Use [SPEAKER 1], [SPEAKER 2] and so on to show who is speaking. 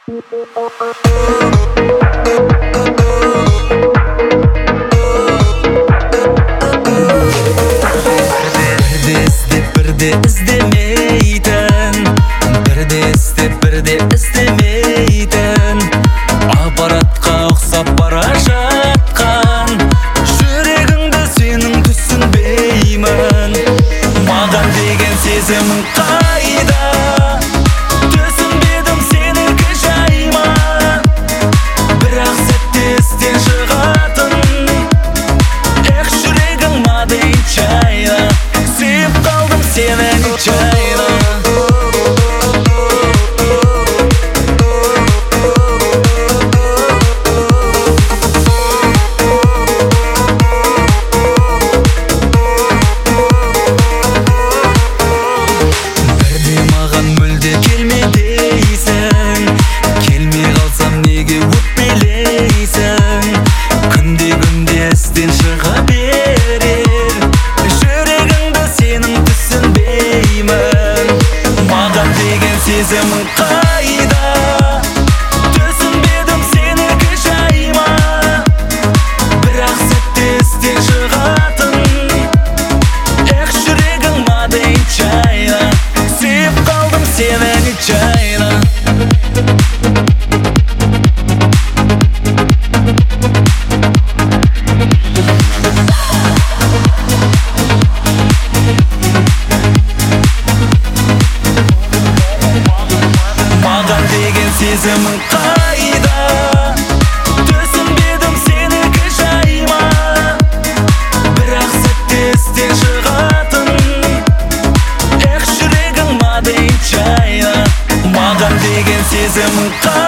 [SPEAKER 1] Бірде іздемейтін, бірде іздеп бірде іздемейтін, аппаратқа ұқсап бара жатқан жүрегіңді сенің түсінбеймін. Маған деген сезімің қайда? Түсінбедім сенікі жайма, бірақ сәтте естен шығатын. Эх, жүрегің мадей чайна, сүйіп қалдым сені нечайна. Бірде маған мүлде келме дейсің, келмей қалсам неге өкпелейсің? Күнде естен шыға берер, жүрегіңді сенің түсінбеймін. Маған деген сезімің қайда? Түсінбедім сенікі жайма, бірақ сәтте естен шығатын. Эх, жүрегің мадей чайна, сүйіп қалдым сені нечайна. Маған деген сезімің қайда? Түсінбедім сенікі жайма, бірақ сәтте естен шығатын. Эх, жүрегің мадей чайна. Маған деген сезімің қайда?